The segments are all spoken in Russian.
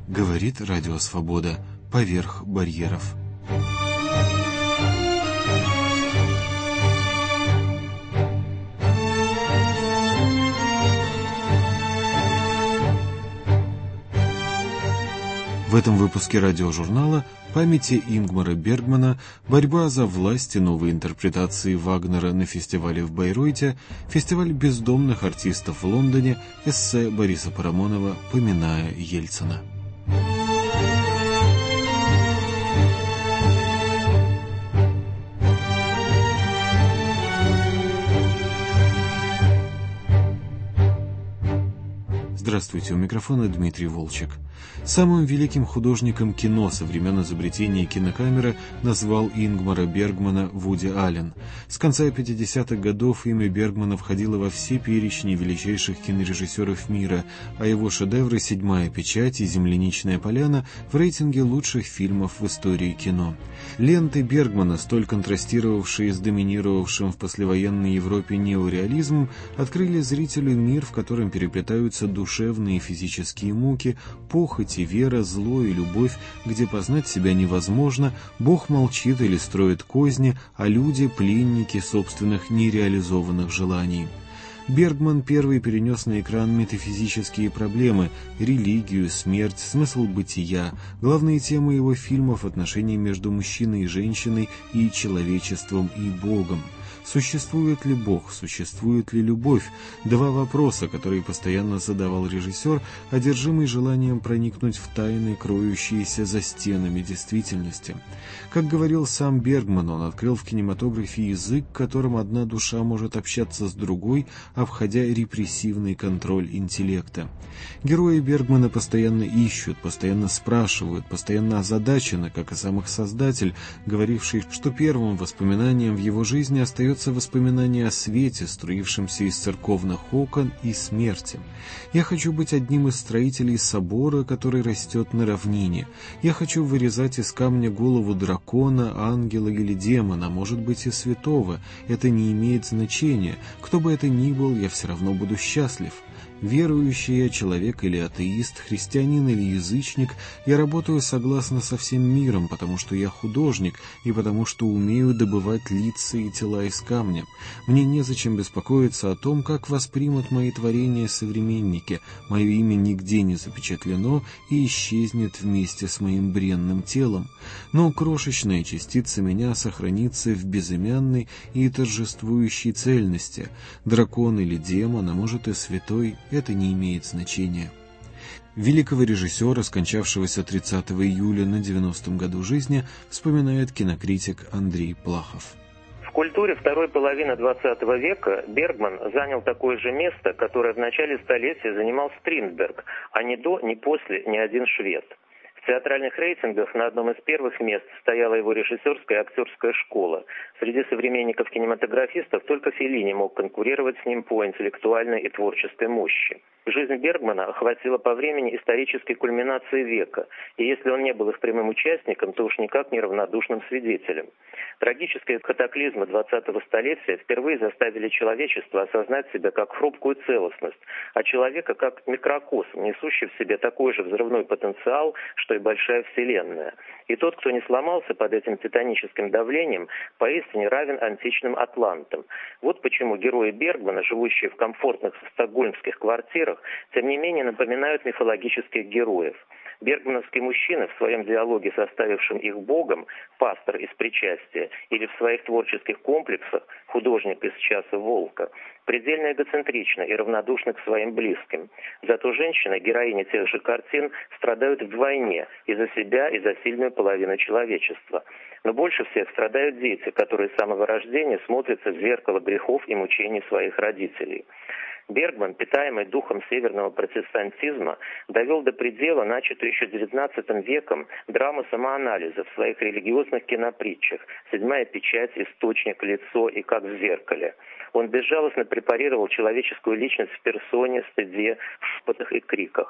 Говорит Радио Свобода. Поверх барьеров. В этом выпуске радиожурнала «Памяти Ингмара Бергмана», борьба за власть и новые интерпретации Вагнера на фестивале в Байройте, фестиваль бездомных артистов в Лондоне, эссе Бориса Парамонова «Поминая Ельцина». Здравствуйте, у микрофона Дмитрий Волчек. Самым великим художником кино со времен изобретения кинокамеры назвал Ингмара Бергмана Вуди Аллен. С конца 50-х годов имя Бергмана входило во все перечни величайших кинорежиссеров мира, а его шедевры «Седьмая печать» и «Земляничная поляна» в рейтинге лучших фильмов в истории кино. Ленты Бергмана, столь контрастировавшие с доминировавшим в послевоенной Европе неореализмом, открыли зрителю мир, в котором переплетаются душевные и физические муки, похоть и вера, зло и любовь, где познать себя невозможно, Бог молчит или строит козни, а люди — пленники собственных нереализованных желаний. Бергман первый перенес на экран метафизические проблемы, религию, смерть, смысл бытия, главные темы его фильмов — отношения между мужчиной и женщиной и человечеством и Богом. Существует ли Бог, существует ли любовь? Два вопроса, которые постоянно задавал режиссер, одержимый желанием проникнуть в тайны, кроющиеся за стенами действительности. Как говорил сам Бергман, он открыл в кинематографе язык, которым одна душа может общаться с другой, обходя репрессивный контроль интеллекта. Герои Бергмана постоянно ищут, постоянно спрашивают, постоянно озадачены, как и сам их создатель, говоривший, что первым воспоминанием в его жизни остается воспоминание о свете, струившемся из церковных окон, и смерти. «Я хочу быть одним из строителей собора, который растет на равнине. Я хочу вырезать из камня голову дракона, ангела или демона, может быть и святого. Это не имеет значения. Кто бы это ни был, я все равно буду счастлив. Верующий я человек или атеист, христианин или язычник, я работаю согласно со всем миром, потому что я художник и потому что умею добывать лица и тела из камня. Мне незачем беспокоиться о том, как воспримут мои творения современники. Мое имя нигде не запечатлено и исчезнет вместе с моим бренным телом. Но крошечная частица меня сохранится в безымянной и торжествующей цельности. Дракон или демон, а может и святой, это не имеет значения». Великого режиссера, скончавшегося 30 июля на 90-м году жизни, вспоминает кинокритик Андрей Плахов. В культуре второй половины XX века Бергман занял такое же место, которое в начале столетия занимал Стрindberg, а ни до, ни после ни один швед. В театральных рейтингах на одном из первых мест стояла его режиссерская и актерская школа. Среди современников кинематографистов только Феллини мог конкурировать с ним по интеллектуальной и творческой мощи. Жизнь Бергмана охватила по времени исторической кульминации века, и если он не был их прямым участником, то уж никак не равнодушным свидетелем. Трагические катаклизмы 20-го столетия впервые заставили человечество осознать себя как хрупкую целостность, а человека как микрокосм, несущий в себе такой же взрывной потенциал, что и большая Вселенная. И тот, кто не сломался под этим титаническим давлением, поистине равен античным атлантам. Вот почему герои Бергмана, живущие в комфортных стокгольмских квартирах, тем не менее напоминают мифологических героев. Бергмановский мужчина в своем диалоге с оставившим их Богом, пастор из «Причастия», или в своих творческих комплексах, художник из «Часа волка», предельно эгоцентрична и равнодушна к своим близким. Зато женщины, героини тех же картин, страдают вдвойне и за себя, и за сильную половину человечества. Но больше всех страдают дети, которые с самого рождения смотрятся в зеркало грехов и мучений своих родителей. Бергман, питаемый духом северного протестантизма, довел до предела начатую еще XIX веком драму самоанализа в своих религиозных кинопритчах «Седьмая печать», «Источник», «Лицо» и «Как в зеркале». Он безжалостно препарировал человеческую личность в персоне, стыде, в шепотах и криках.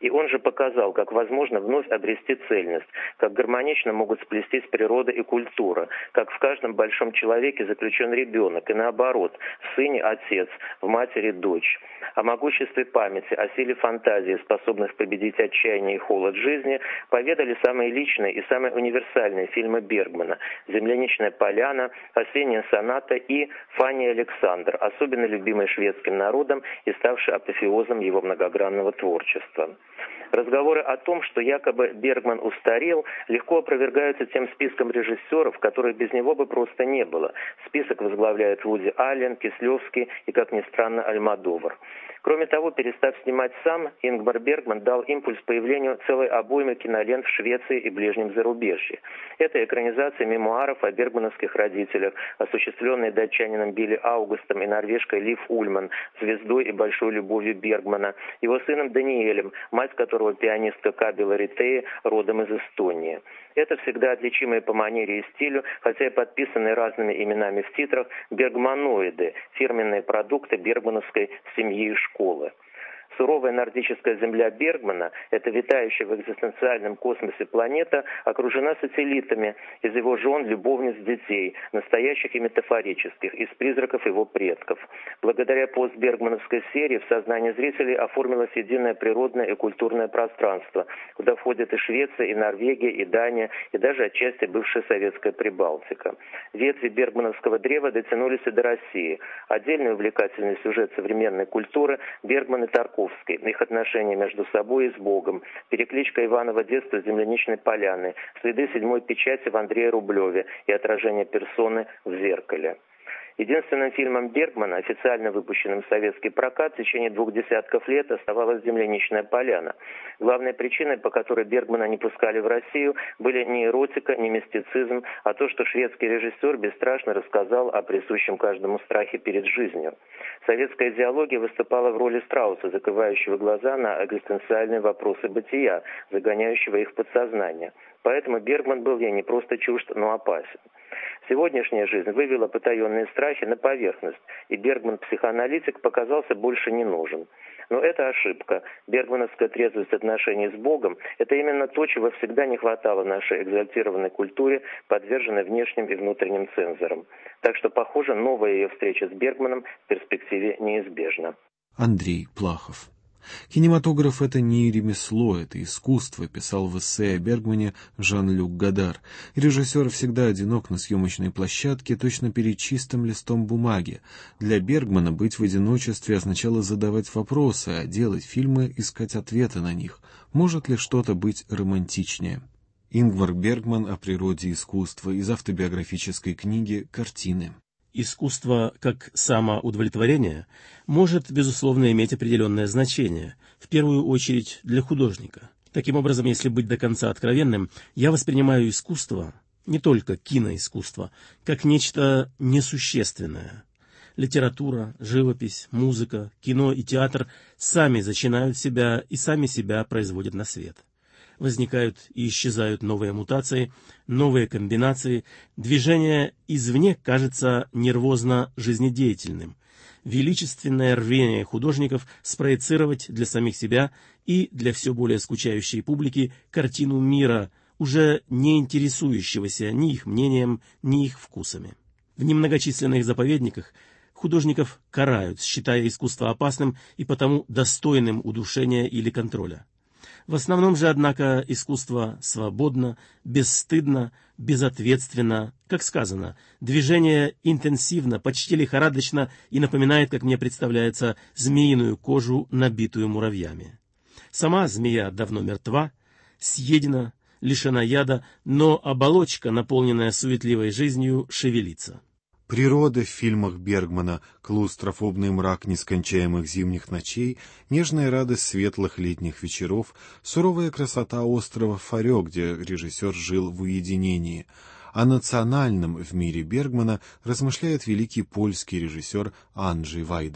И он же показал, как возможно вновь обрести цельность, как гармонично могут сплестись природа и культура, как в каждом большом человеке заключен ребенок, и наоборот, в сыне отец, в матери дочь. О могуществе памяти, о силе фантазии, способных победить отчаяние и холод жизни, поведали самые личные и самые универсальные фильмы Бергмана «Земляничная поляна», «Осенняя соната» и «Фанни Александр», особенно любимый шведским народом и ставший апофеозом его многогранного творчества. Разговоры о том, что якобы Бергман устарел, легко опровергаются тем списком режиссеров, которых без него бы просто не было. Список возглавляют Вуди Аллен, Кислевский и, как ни странно, Альмодовар. Кроме того, перестав снимать сам, Ингмар Бергман дал импульс появлению целой обоймы кинолент в Швеции и ближнем зарубежье. Это экранизация мемуаров о бергмановских родителях, осуществленные датчанином Билли Аугустом и норвежкой Лив Ульман, звездой и большой любовью Бергмана, его сыном Даниэлем, мать которого пианистка Кабела Ритея, родом из Эстонии. Это всегда отличимые по манере и стилю, хотя и подписанные разными именами в титрах, бергманоиды, фирменные продукты бергмановской семьи и школы. Суровая нордическая земля Бергмана, эта витающая в экзистенциальном космосе планета, окружена сателлитами из его жен, любовниц, детей, настоящих и метафорических, из призраков его предков. Благодаря постбергмановской серии в сознании зрителей оформилось единое природное и культурное пространство, куда входят и Швеция, и Норвегия, и Дания, и даже отчасти бывшая советская Прибалтика. Ветви бергмановского древа дотянулись и до России. Отдельный увлекательный сюжет современной культуры – Бергман и Тарковский. Их отношения между собой и с Богом, перекличка Иванова детства с земляничной поляны, следы седьмой печати в Андрее Рублеве и отражение персоны в зеркале. Единственным фильмом Бергмана, официально выпущенным в советский прокат, в течение 2 десятков лет оставалась «Земляничная поляна». Главной причиной, по которой Бергмана не пускали в Россию, были не эротика, не мистицизм, а то, что шведский режиссер бесстрашно рассказал о присущем каждому страхе перед жизнью. Советская идеология выступала в роли страуса, закрывающего глаза на экзистенциальные вопросы бытия, загоняющего их в подсознание. Поэтому Бергман был ей не просто чужд, но опасен. Сегодняшняя жизнь вывела потаенные страхи на поверхность, и Бергман-психоаналитик показался больше не нужен. Но это ошибка. Бергмановская трезвость отношений с Богом – это именно то, чего всегда не хватало нашей экзальтированной культуре, подверженной внешним и внутренним цензорам. Так что, похоже, новая ее встреча с Бергманом в перспективе неизбежна. Андрей Плахов. «Кинематограф — это не ремесло, это искусство», писал в эссе о Бергмане Жан-Люк Годар. Режиссер всегда одинок на съемочной площадке, точно перед чистым листом бумаги. Для Бергмана быть в одиночестве означало задавать вопросы, а делать фильмы — искать ответы на них. Может ли что-то быть романтичнее? Ингмар Бергман о природе искусства из автобиографической книги «Картины». Искусство как самоудовлетворение может, безусловно, иметь определенное значение, в первую очередь для художника. Таким образом, если быть до конца откровенным, я воспринимаю искусство, не только киноискусство, как нечто несущественное. Литература, живопись, музыка, кино и театр сами зачинают себя и сами себя производят на свет. Возникают и исчезают новые мутации, новые комбинации, движение извне кажется нервозно жизнедеятельным. Величественное рвение художников спроецировать для самих себя и для все более скучающей публики картину мира, уже не интересующегося ни их мнением, ни их вкусами. В немногочисленных заповедниках художников карают, считая искусство опасным и потому достойным удушения или контроля. В основном же, однако, искусство свободно, бесстыдно, безответственно, как сказано, движение интенсивно, почти лихорадочно и напоминает, как мне представляется, змеиную кожу, набитую муравьями. Сама змея давно мертва, съедена, лишена яда, но оболочка, наполненная суетливой жизнью, шевелится. Природа в фильмах Бергмана, клаустрофобный мрак нескончаемых зимних ночей, нежная радость светлых летних вечеров, суровая красота острова Фарё, где режиссер жил в уединении. О национальном в мире Бергмана размышляет великий польский режиссер Анджей Вайда.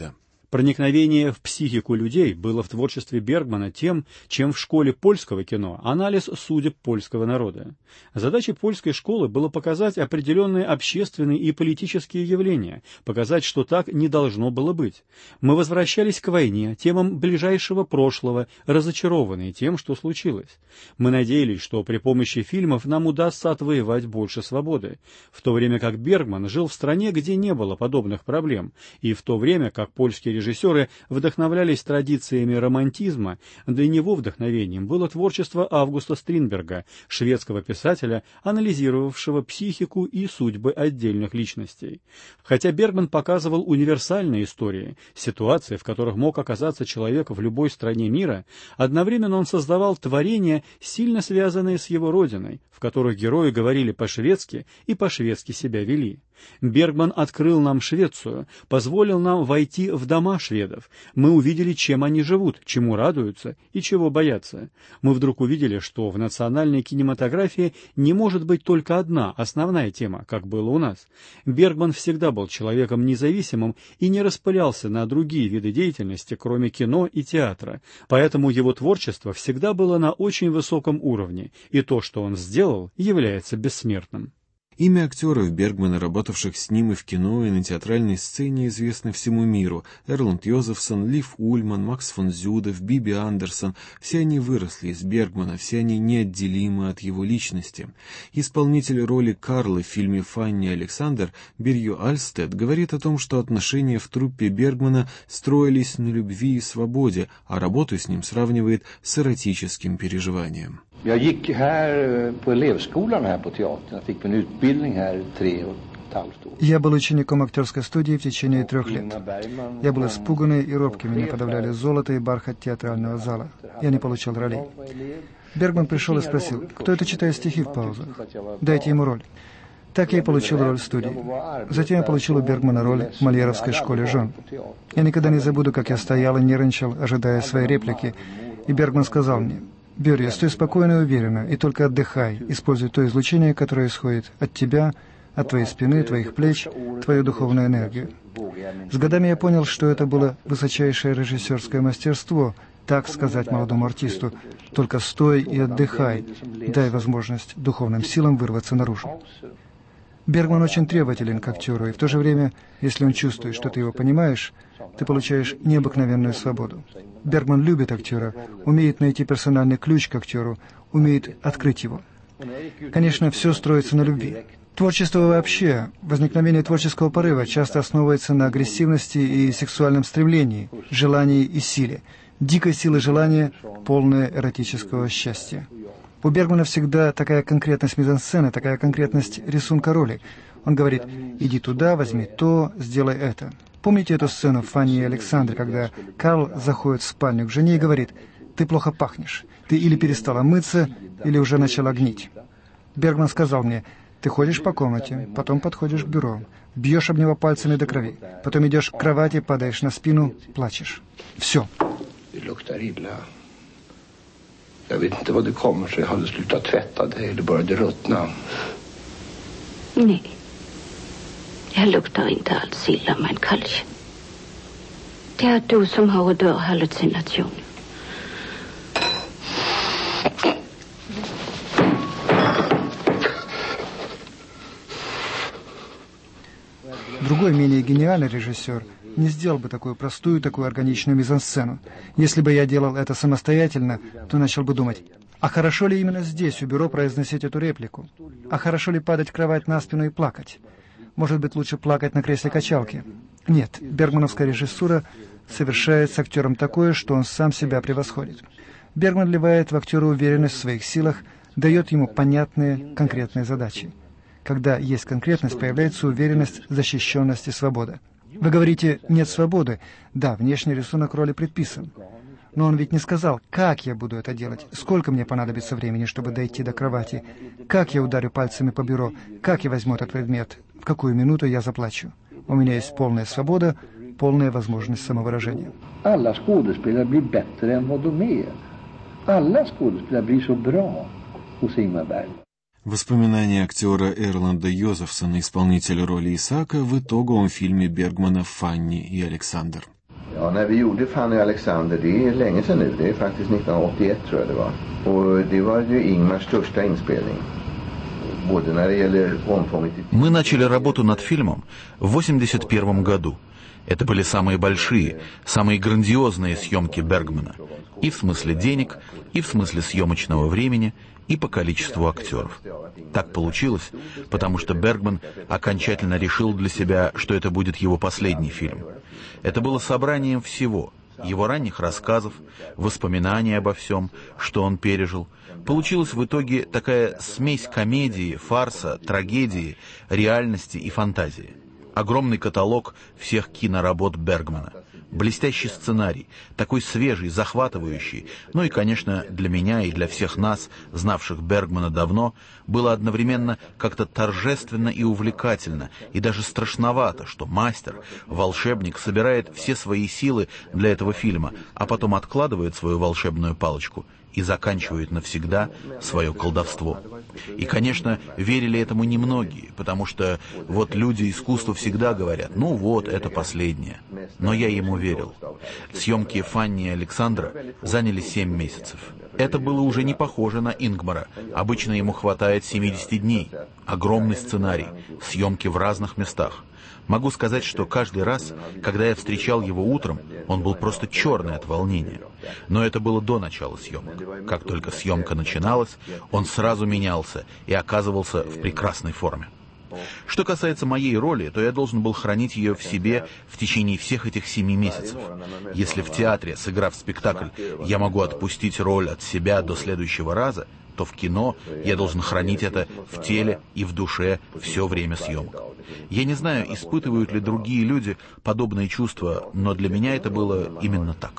Проникновение в психику людей было в творчестве Бергмана тем, чем в школе польского кино анализ судеб польского народа. Задачей польской школы было показать определенные общественные и политические явления, показать, что так не должно было быть. Мы возвращались к войне, темам ближайшего прошлого, разочарованные тем, что случилось. Мы надеялись, что при помощи фильмов нам удастся отвоевать больше свободы, в то время как Бергман жил в стране, где не было подобных проблем, и в то время как польские режиссеры вдохновлялись традициями романтизма, для него вдохновением было творчество Августа Стринберга, шведского писателя, анализировавшего психику и судьбы отдельных личностей. Хотя Бергман показывал универсальные истории, ситуации, в которых мог оказаться человек в любой стране мира, одновременно он создавал творения, сильно связанные с его родиной, в которых герои говорили по-шведски и по-шведски себя вели. Бергман открыл нам Швецию, позволил нам войти в дома шведов. Мы увидели, чем они живут, чему радуются и чего боятся. Мы вдруг увидели, что в национальной кинематографии не может быть только одна основная тема, как было у нас. Бергман всегда был человеком независимым и не распылялся на другие виды деятельности, кроме кино и театра. Поэтому его творчество всегда было на очень высоком уровне, и то, что он сделал, является бессмертным. Имя актеров Бергмана, работавших с ним и в кино, и на театральной сцене, известны всему миру. Эрланд Йозефсон, Лив Ульман, Макс фон Зюдов, Биби Андерсон — все они выросли из Бергмана, все они неотделимы от его личности. Исполнитель роли Карла в фильме «Фанни и Александр» Бирью Альстед говорит о том, что отношения в труппе Бергмана строились на любви и свободе, а работу с ним сравнивает с эротическим переживанием. Jag gick här på elevskolan här på teatern. Jag fick en utbildning här 3,5 år. Я был учеником актерской студии в течение 3 лет. Я был испуганный и робкий, меня подавляли золото и бархат театрального зала. Я не получал ролей. Бергман пришел и спросил, кто это читает стихи в паузах? Дайте ему роль. Так я и получил роль в студии. Затем я получил у Бергмана роль в Мольеровской школе жен. Я никогда не забуду, как я стоял и нервничал, ожидая своей реплики. И Бергман сказал мне: «Берья, стой спокойно и уверенно, и только отдыхай, используй то излучение, которое исходит от тебя, от твоей спины, твоих плеч, твою духовную энергию». С годами я понял, что это было высочайшее режиссерское мастерство, так сказать молодому артисту: «Только стой и отдыхай, дай возможность духовным силам вырваться наружу». Бергман очень требователен к актеру, и в то же время, если он чувствует, что ты его понимаешь, ты получаешь необыкновенную свободу. Бергман любит актера, умеет найти персональный ключ к актеру, умеет открыть его. Конечно, все строится на любви. Творчество вообще, возникновение творческого порыва часто основывается на агрессивности и сексуальном стремлении, желании и силе, дикой силы желания, полное эротического счастья. У Бергмана всегда такая конкретность мизансцены, такая конкретность рисунка роли. Он говорит: «Иди туда, возьми то, сделай это». Помните эту сцену в «Фанни и Александре», когда Карл заходит в спальню к жене и говорит: «Ты плохо пахнешь, ты или перестала мыться, или уже начала гнить». Бергман сказал мне: «Ты ходишь по комнате, потом подходишь к бюро, бьешь об него пальцами до крови, потом идешь к кровати, падаешь на спину, плачешь. Все». Jag vet inte vad det kommer sig. Jag hade slutat tvätta dig eller började ruttna. Nej. Jag luktar inte alls illa, mein Karlchen. Det är du som har odörhallucination. Другой, менее гениальный режиссер не сделал бы такую простую, такую органичную мизансцену. Если бы я делал это самостоятельно, то начал бы думать: а хорошо ли именно здесь, у бюро, произносить эту реплику? А хорошо ли падать в кровать на спину и плакать? Может быть, лучше плакать на кресле качалки? Нет, бергмановская режиссура совершает с актером такое, что он сам себя превосходит. Бергман вливает в актера уверенность в своих силах, дает ему понятные, конкретные задачи. Когда есть конкретность, появляется уверенность, защищенность и свобода. Вы говорите: нет свободы. Да, внешний рисунок роли предписан. Но он ведь не сказал, как я буду это делать, сколько мне понадобится времени, чтобы дойти до кровати, как я ударю пальцами по бюро, как я возьму этот предмет, в какую минуту я заплачу. У меня есть полная свобода, полная возможность самовыражения. Alla skådespelare blir bättre än vad de är. Alla skådespelare blir så bra hos Ingmar Bergman. Воспоминания актера Эрланда Йозефсона, исполнителя роли Исаака, в итоговом фильме Бергмана «Фанни и Александр». Ja, när vi gjorde Fanny och Alexander, det är länge sedan nu, det är faktiskt 1981 tror jag det var. Och det var ju Ingmars största inspelning. Både när det gäller omfånget. Мы начали работу над фильмом в 1981 году. Это были самые большие, самые грандиозные съемки Бергмана. И в смысле денег, и в смысле съемочного времени, и по количеству актеров. Так получилось, потому что Бергман окончательно решил для себя, что это будет его последний фильм. Это было собранием всего, его ранних рассказов, воспоминаний обо всем, что он пережил. Получилась в итоге такая смесь комедии, фарса, трагедии, реальности и фантазии. Огромный каталог всех киноработ Бергмана. Блестящий сценарий, такой свежий, захватывающий. Ну и, конечно, для меня и для всех нас, знавших Бергмана давно, было одновременно как-то торжественно и увлекательно, и даже страшновато, что мастер, волшебник собирает все свои силы для этого фильма, а потом откладывает свою волшебную палочку и заканчивает навсегда свое колдовство. И, конечно, верили этому немногие, потому что вот люди искусства всегда говорят, ну вот, это последнее. Но я ему верил. Съемки Фанни и Александра заняли 7 месяцев. Это было уже не похоже на Ингмара. Обычно ему хватает 70 дней. Огромный сценарий, съемки в разных местах. Могу сказать, что каждый раз, когда я встречал его утром, он был просто черный от волнения. Но это было до начала съемок. Как только съемка начиналась, он сразу менялся и оказывался в прекрасной форме. Что касается моей роли, то я должен был хранить ее в себе в течение всех этих 7 месяцев. Если в театре, сыграв спектакль, я могу отпустить роль от себя до следующего раза, то в кино я должен хранить это в теле и в душе все время съемок. Я не знаю, испытывают ли другие люди подобные чувства, но для меня это было именно так.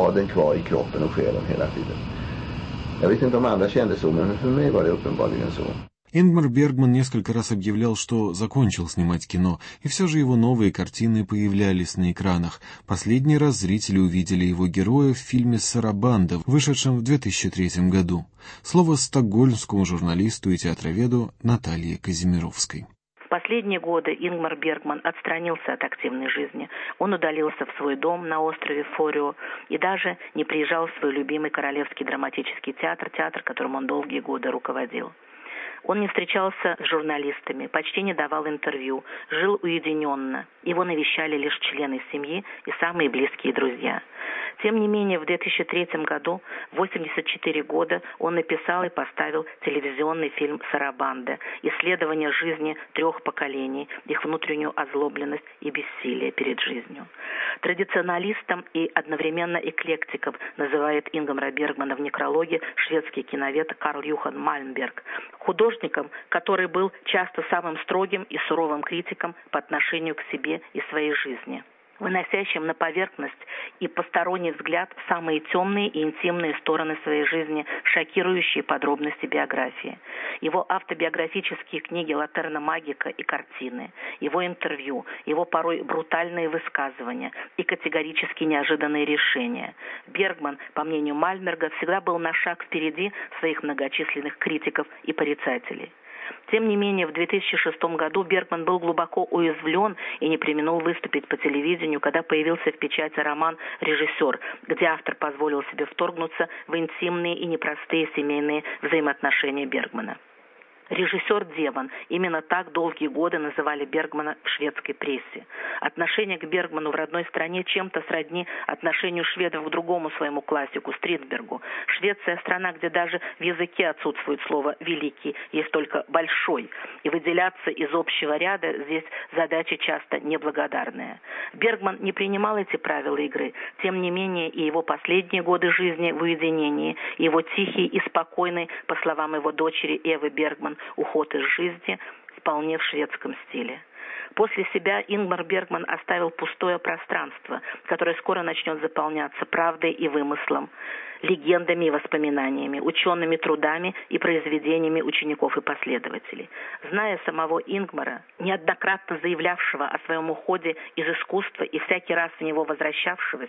Ингмар Бергман несколько раз объявлял, что закончил снимать кино, и все же его новые картины появлялись на экранах. Последний раз зрители увидели его героя в фильме «Сарабанда», вышедшем в 2003 году. Слово стокгольмскому журналисту и театроведу Наталье Казимировской. В последние годы Ингмар Бергман отстранился от активной жизни. Он удалился в свой дом на острове Форио и даже не приезжал в свой любимый Королевский драматический театр, которым он долгие годы руководил. Он не встречался с журналистами, почти не давал интервью, жил уединенно. Его навещали лишь члены семьи и самые близкие друзья. Тем не менее, в 2003 году, в 84 года, он написал и поставил телевизионный фильм «Сарабанда», исследование жизни 3 поколений, их внутреннюю озлобленность и бессилие перед жизнью. Традиционалистом и одновременно эклектиком называет Ингмара Бергмана в некрологе шведский киновед Карл Юхан Мальмберг, художником, который был часто самым строгим и суровым критиком по отношению к себе и своей жизни, выносящим на поверхность и посторонний взгляд самые темные и интимные стороны своей жизни, шокирующие подробности биографии. Его автобиографические книги «Латерна Магика» и картины, его интервью, его порой брутальные высказывания и категорически неожиданные решения. Бергман, по мнению Мальмберга, всегда был на шаг впереди своих многочисленных критиков и порицателей. Тем не менее, в 2006 году Бергман был глубоко уязвлен и не преминул выступить по телевидению, когда появился в печати роман «Режиссер», где автор позволил себе вторгнуться в интимные и непростые семейные взаимоотношения Бергмана. Режиссер Деван. Именно так долгие годы называли Бергмана в шведской прессе. Отношение к Бергману в родной стране чем-то сродни отношению шведов к другому своему классику Стрindбергу. Швеция – страна, где даже в языке отсутствует слово «великий», есть только «большой». И выделяться из общего ряда здесь задача часто неблагодарная. Бергман не принимал эти правила игры. Тем не менее, и его последние годы жизни в уединении, и его тихий и спокойный, по словам его дочери Эвы Бергман, уход из жизни вполне в шведском стиле. После себя Ингмар Бергман оставил пустое пространство, которое скоро начнет заполняться правдой и вымыслом, легендами и воспоминаниями, учеными трудами и произведениями учеников и последователей. Зная самого Ингмара, неоднократно заявлявшего о своем уходе из искусства и всякий раз в него возвращавшегося,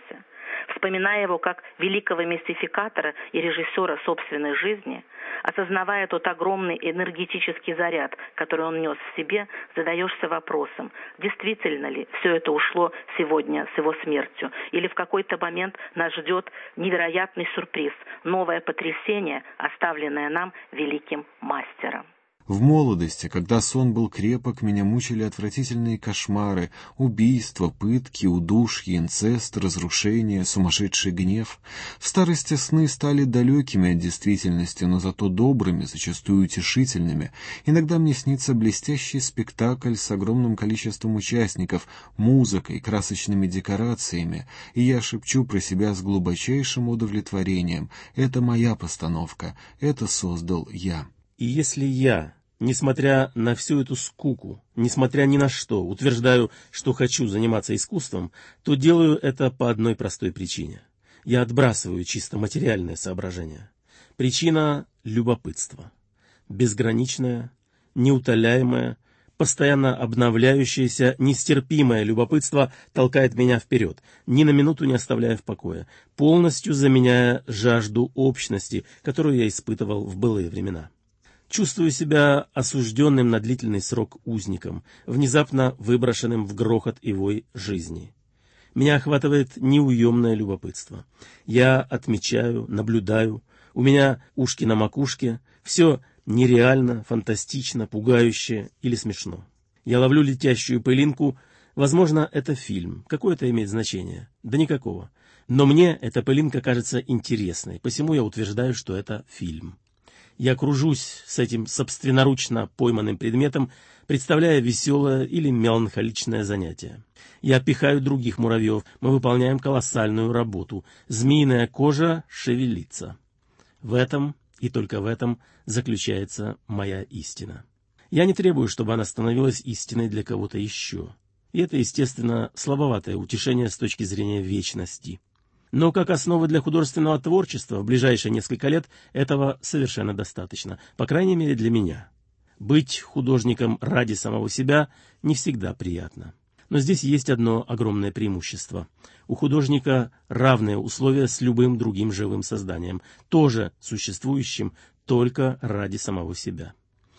Вспоминая его как великого мистификатора и режиссера собственной жизни, осознавая тот огромный энергетический заряд, который он нес в себе, задаешься вопросом, действительно ли все это ушло сегодня с его смертью, или в какой-то момент нас ждет невероятный сюрприз, новое потрясение, оставленное нам великим мастером. В молодости, когда сон был крепок, меня мучили отвратительные кошмары, убийства, пытки, удушье, инцест, разрушение, сумасшедший гнев. В старости сны стали далекими от действительности, но зато добрыми, зачастую утешительными. Иногда мне снится блестящий спектакль с огромным количеством участников, музыкой, красочными декорациями, и я шепчу про себя с глубочайшим удовлетворением: это моя постановка, это создал я. И если я, несмотря на всю эту скуку, несмотря ни на что, утверждаю, что хочу заниматься искусством, то делаю это по одной простой причине. Я отбрасываю чисто материальное соображение. Причина — любопытство. Безграничное, неутоляемое, постоянно обновляющееся, нестерпимое любопытство толкает меня вперед, ни на минуту не оставляя в покое, полностью заменяя жажду общности, которую я испытывал в былые времена. Чувствую себя осужденным на длительный срок узником, внезапно выброшенным в грохот и вой жизни. Меня охватывает неуемное любопытство. Я отмечаю, наблюдаю, у меня ушки на макушке, все нереально, фантастично, пугающе или смешно. Я ловлю летящую пылинку, возможно, это фильм, какое это имеет значение? Да никакого. Но мне эта пылинка кажется интересной, посему я утверждаю, что это фильм. Я кружусь с этим собственноручно пойманным предметом, представляя веселое или меланхоличное занятие. Я пихаю других муравьев, мы выполняем колоссальную работу. Змеиная кожа шевелится. В этом, и только в этом, заключается моя истина. Я не требую, чтобы она становилась истиной для кого-то еще. И это, естественно, слабоватое утешение с точки зрения вечности. Но как основа для художественного творчества в ближайшие несколько лет этого совершенно достаточно, по крайней мере для меня. Быть художником ради самого себя не всегда приятно. Но здесь есть одно огромное преимущество. У художника равные условия с любым другим живым созданием, тоже существующим только ради самого себя.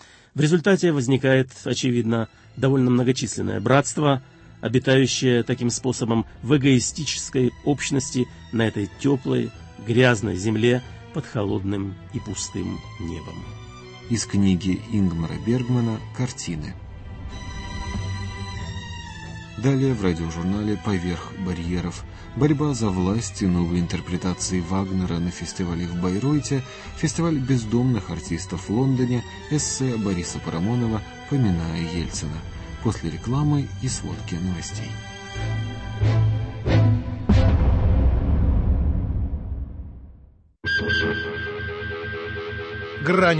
В результате возникает, очевидно, довольно многочисленное братство, обитающее таким способом в эгоистической общности на этой теплой, грязной земле под холодным и пустым небом. Из книги Ингмара Бергмана «Картины». Далее в радиожурнале «Поверх барьеров». Борьба за власть и новые интерпретации Вагнера на фестивале в Байройте, фестиваль бездомных артистов в Лондоне, эссе Бориса Парамонова «Поминая Ельцина». После рекламы и сводки новостей. Грань